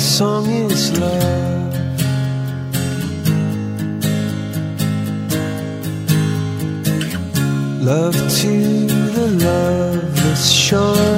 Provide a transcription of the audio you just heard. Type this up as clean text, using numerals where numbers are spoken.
song is love. Love to the loveless shore.